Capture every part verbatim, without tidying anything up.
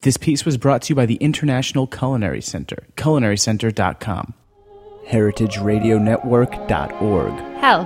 This piece was brought to you by the International Culinary Center, culinary center dot com, heritage radio network dot org. Health.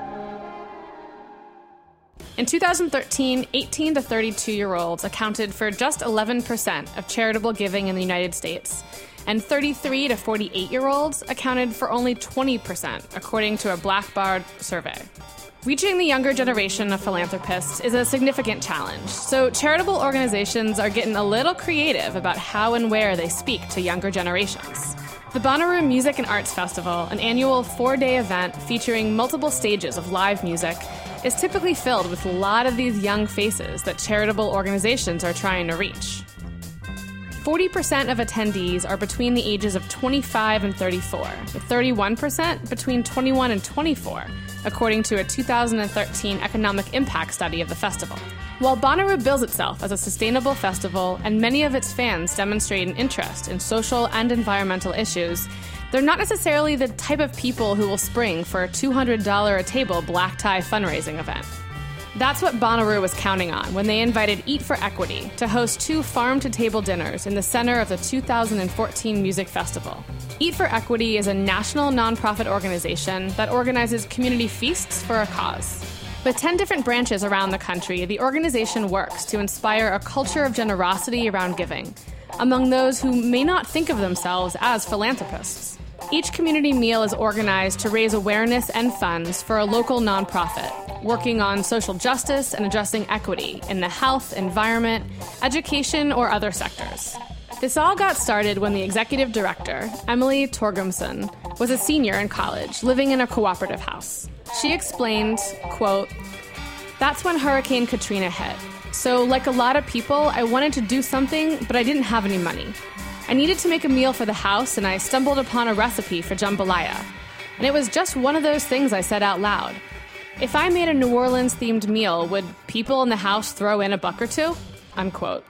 In two thousand thirteen, eighteen to thirty-two-year-olds accounted for just eleven percent of charitable giving in the United States, and thirty-three to forty-eight-year-olds accounted for only twenty percent, according to a Blackbaud survey. Reaching the younger generation of philanthropists is a significant challenge, so charitable organizations are getting a little creative about how and where they speak to younger generations. The Bonnaroo Music and Arts Festival, an annual four-day event featuring multiple stages of live music, is typically filled with a lot of these young faces that charitable organizations are trying to reach. forty percent of attendees are between the ages of twenty-five and thirty-four, with thirty-one percent between twenty-one and twenty-four, according to a two thousand thirteen economic impact study of the festival. While Bonnaroo bills itself as a sustainable festival and many of its fans demonstrate an interest in social and environmental issues, they're not necessarily the type of people who will spring for a two hundred dollars a table black tie fundraising event. That's what Bonnaroo was counting on when they invited Eat for Equity to host two farm-to-table dinners in the center of the two thousand fourteen Music Festival. Eat for Equity is a national nonprofit organization that organizes community feasts for a cause. With ten different branches around the country, the organization works to inspire a culture of generosity around giving, among those who may not think of themselves as philanthropists. Each community meal is organized to raise awareness and funds for a local nonprofit, working on social justice and addressing equity in the health, environment, education, or other sectors. This all got started when the executive director, Emily Torgumson, was a senior in college, living in a cooperative house. She explained, quote, "That's when Hurricane Katrina hit. So like a lot of people, I wanted to do something, but I didn't have any money. I needed to make a meal for the house, and I stumbled upon a recipe for jambalaya. And it was just one of those things I said out loud. If I made a New Orleans-themed meal, would people in the house throw in a buck or two?" Unquote.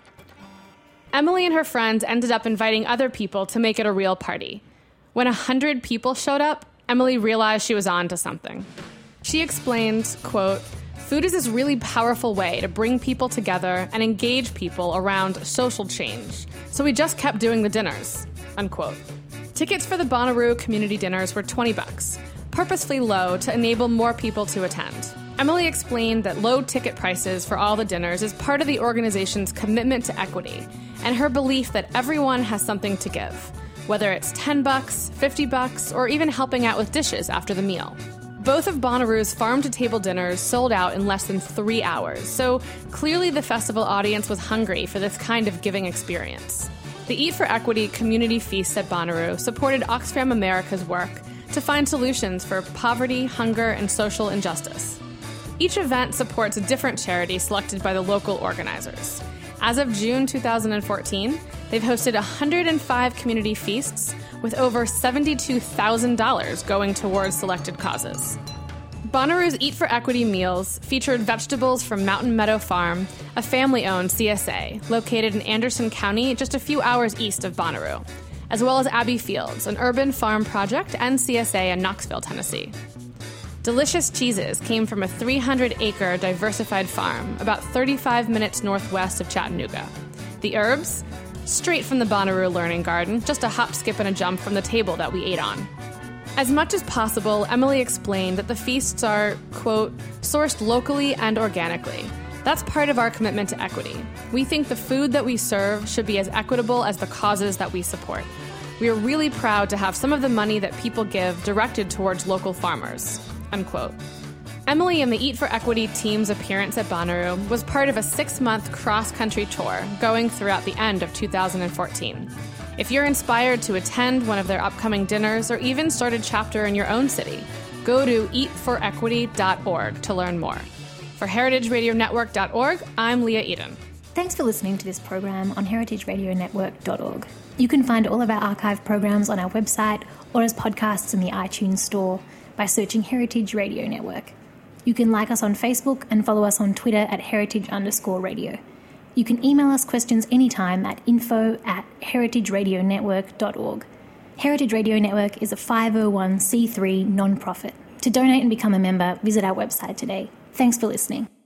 Emily and her friends ended up inviting other people to make it a real party. When a hundred people showed up, Emily realized she was on to something. She explained, quote, "Food is this really powerful way to bring people together and engage people around social change. So we just kept doing the dinners," unquote. Tickets for the Bonnaroo community dinners were twenty bucks, purposefully low to enable more people to attend. Emily explained that low ticket prices for all the dinners is part of the organization's commitment to equity and her belief that everyone has something to give, whether it's ten bucks, fifty bucks, or even helping out with dishes after the meal. Both of Bonnaroo's farm-to-table dinners sold out in less than three hours, so clearly the festival audience was hungry for this kind of giving experience. The Eat for Equity community feasts at Bonnaroo supported Oxfam America's work to find solutions for poverty, hunger, and social injustice. Each event supports a different charity selected by the local organizers. As of June two thousand fourteen, they've hosted one hundred five community feasts with over seventy-two thousand dollars going towards selected causes. Bonnaroo's Eat for Equity meals featured vegetables from Mountain Meadow Farm, a family-owned C S A located in Anderson County, just a few hours east of Bonnaroo, as well as Abbey Fields, an urban farm project and C S A in Knoxville, Tennessee. Delicious cheeses came from a three hundred acre diversified farm about thirty-five minutes northwest of Chattanooga. The herbs? Straight from the Bonnaroo Learning Garden, just a hop, skip, and a jump from the table that we ate on. As much as possible, Emily explained that the feasts are, quote, "sourced locally and organically. That's part of our commitment to equity. We think the food that we serve should be as equitable as the causes that we support. We are really proud to have some of the money that people give directed towards local farmers," unquote. Emily and the Eat for Equity team's appearance at Bonnaroo was part of a six-month cross-country tour going throughout the end of two thousand fourteen. If you're inspired to attend one of their upcoming dinners or even start a chapter in your own city, go to eat for equity dot org to learn more. For heritage radio network dot org, I'm Leah Eden. Thanks for listening to this program on heritage radio network dot org. You can find all of our archive programs on our website or as podcasts in the iTunes store by searching Heritage Radio Network. You can like us on Facebook and follow us on Twitter at heritage underscore radio. You can email us questions anytime at info at heritage radio network dot org. Heritage Radio Network is a five oh one c three non-profit. To donate and become a member, visit our website today. Thanks for listening.